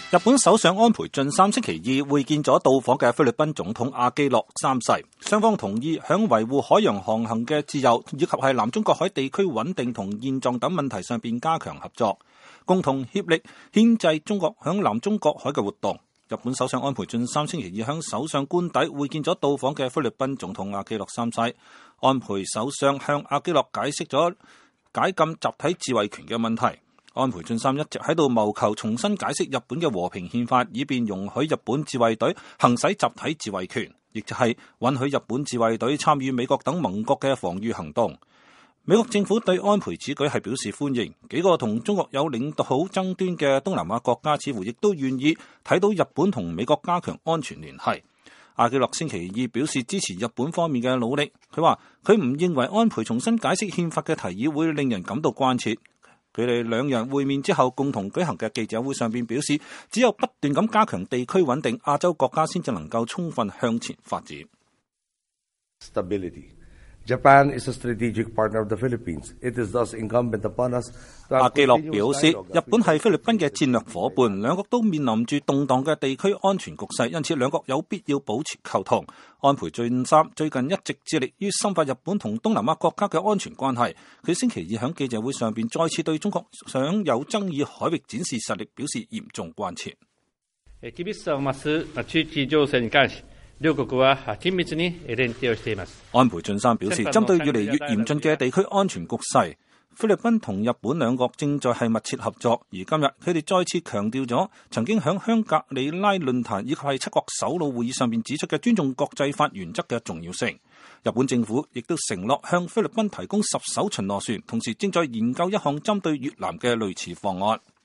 日本首相安倍晉三星期二會見咗到訪嘅菲律賓總統阿基諾三世，雙方同意響維護海洋航行嘅自由以及係南中國海地區穩定同現狀等問題上邊加強合作，共同協力牽制中國響南中國海嘅活動。日本首相安倍晉三星期二向首相官邸會見咗到訪嘅菲律賓總統阿基諾三世。安倍首相向阿基諾解釋咗解禁集體自衛權嘅問題。安倍晉三一直喺度謀求重新解釋日本嘅和平憲法，以便容許日本自衛隊行使集體自衛權，亦就係允許日本自衛隊參與美國等盟國嘅防禦行動。美國政府對安倍此舉係表示歡迎，幾個同中國有領導爭端嘅東南亞國家似乎亦都願意睇到日本同美國加強安全聯繫。阿基諾星期二表示支持日本方面嘅努力，佢話佢唔認為安倍重新解釋憲法嘅提議會令人感到關切。佢哋兩人會面之後共同舉行嘅記者會上邊表示，只有不斷咁加強地區穩定，亞洲國家先至能夠充分向前發展。 Japan is a strategic partner of the Philippines. It is thus incumbent upon us. 阿基諾表示，日本係菲律賓嘅戰略夥伴，兩國都面臨住動盪嘅地區安全局勢，因此兩國有必要保持溝通。安倍晉三最近一直致力於深化日本同東南亞國家嘅安全關係。佢星期二喺記者會上邊再次對中國想有爭議海域展示實力表示嚴重關切。安倍晉三表示，針對越嚟越嚴峻嘅地區安全局勢，菲律賓同日本兩國正在係密切合作。而今日佢哋再次強調咗曾經響香格里拉論壇以及係七國首腦會議上面指出嘅尊重國際法原則嘅重要性。日本政府亦都承諾向菲律賓提供10艘巡邏船，同時正在研究一項針對越南嘅類似方案。